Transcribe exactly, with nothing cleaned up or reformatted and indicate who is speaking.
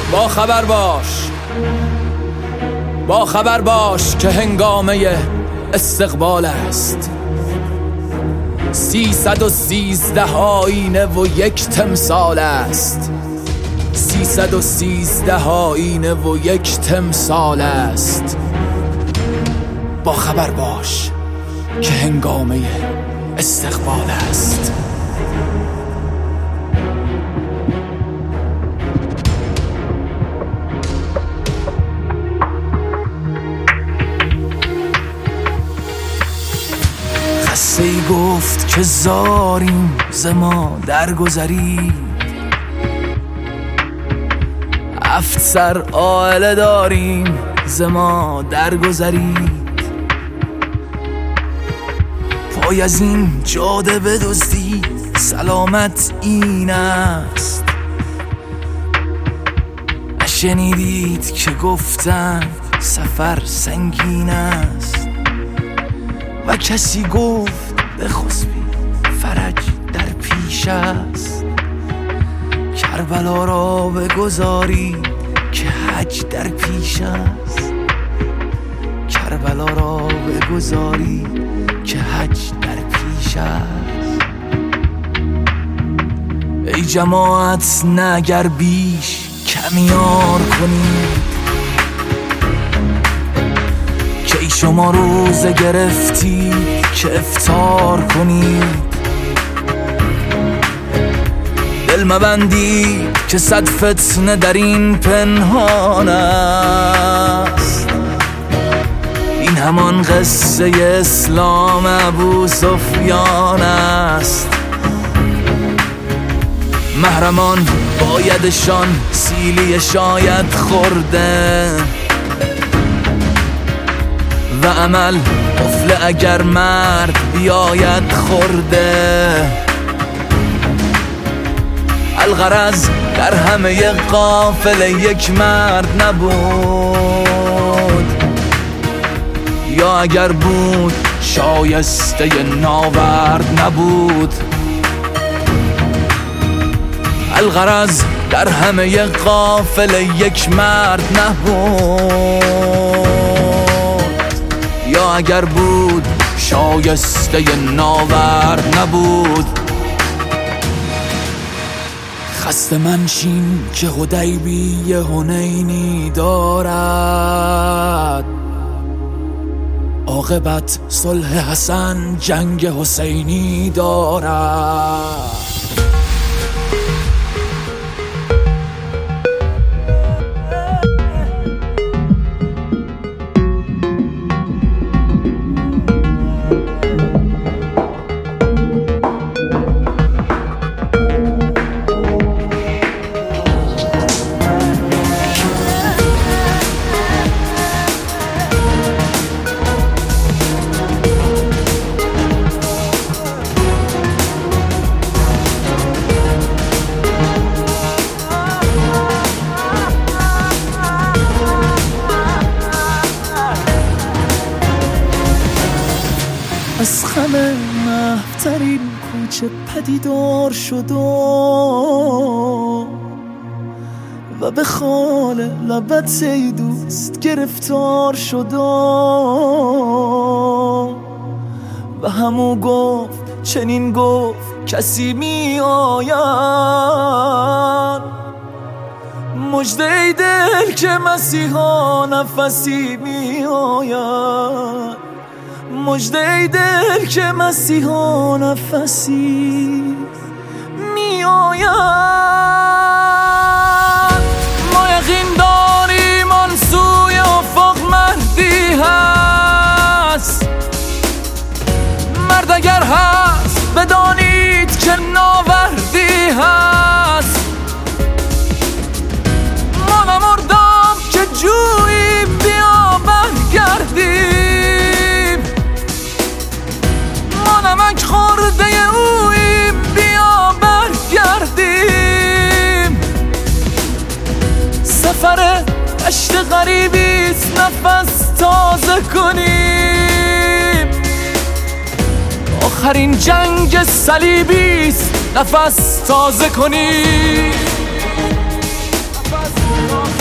Speaker 1: با خبر باش با خبر باش که هنگامه استقبال است. سیصد و سیزده آینه و یک تمثال است. سیصد و سیزده آینه و یک تمثال است. با خبر باش که هنگامه استقبال است. قصه ای گفت که زاریم ز ما درگذرید، هفت سر عائله داریم ز ما درگذرید. پای از این جاده بدزدید سلامت این است. نشنیدید که گفتن سفر سنگین است. و کسی گفت بخسبید فرج در پیش است. کربلا را بگذارید که حج در پیش است. کربلا را بگذارید که حج در پیش است. ای جماعت نه اگر بیش کمیار کنید، که ای شما روزه گرفتی که افطار کنید. دل مبندی که صد فتنه در این پنهان است. این همان قصه اسلام ابو سفیان است. محرمان بایدشان سیلی شاید خورده، و عمل قفل اگر مرد بیاید خورده. الغرض در همه قافله یک مرد نبود، یا اگر بود شایسته ناورد نبود. الغرض در همه قافله یک مرد نبود، یا اگر بود شایسته ناورد نبود. خسته منشین که حدیبیه حنینی دارد، عاقبت صلح حسن جنگ حسینی دارد.
Speaker 2: از خم محفترین کوچه پدیدار شد و به خال لبت ای دوست گرفتار شد. و همو گفت چنین گفت کسی می آید، مژده ای دل که مسیحا نفسی می آید. مژده ای دل که مسیحا نفسی می آید. ما یقین داریم آن سوی افق مردی هست. مرد اگر هست بدانید که ناوردی هست. ما نمردم که جوییم بیا برگردیم. ما نمک خورده اوییم بیا برگردیم. سفر عشق غریبیست نفس تازه کنیم. آخرین جنگ صلیبیست نفس تازه کنیم. راه